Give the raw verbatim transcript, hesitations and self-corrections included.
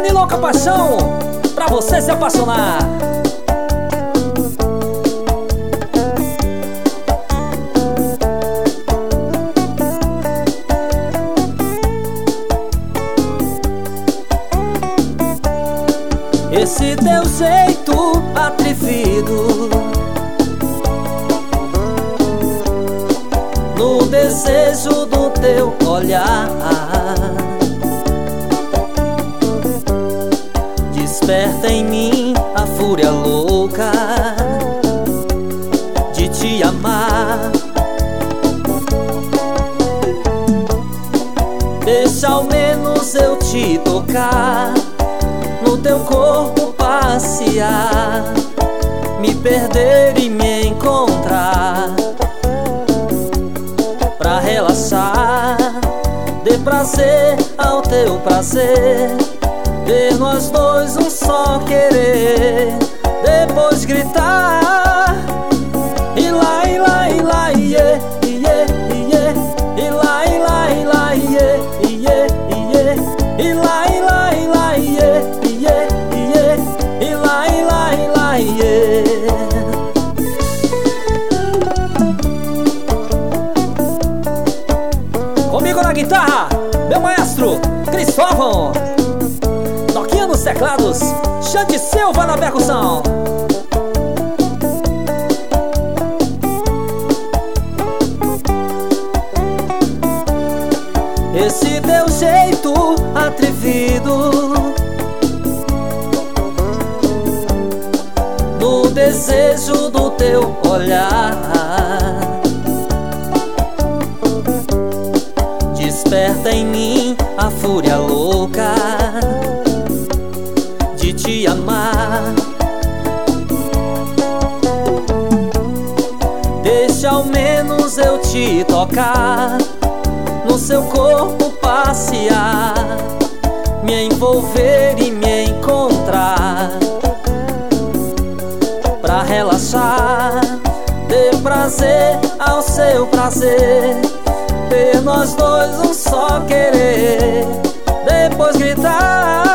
Grande e louca paixão pra você se apaixonar. Esse teu jeito atrevido, no desejo do teu olhar, desperta em mim a fúria louca de te amar. Deixa ao menos eu te tocar, no teu corpo passear, me perder e me encontrar. Pra relaxar, dê prazer ao teu prazer, ter nós dois um só querer. Depois gritar e lá, e lá, e lá, iê, iê, iê, e lá, e lá, e lá, iê, iê, iê, e lá, e lá, e lá, iê, iê, iê, e lá, e lá, e lá, iê. Comigo na guitarra, meu maestro Cristóvão. Noquinha nos teclados, Xande Silva na percussão. Esse teu jeito atrevido, no desejo do teu olhar, desperta em mim a fúria louca de te amar. Deixa ao menos eu te tocar, no seu corpo passear, me envolver e me encontrar. Pra relaxar, dê prazer ao seu prazer, ter nós dois um só querer. Depois gritar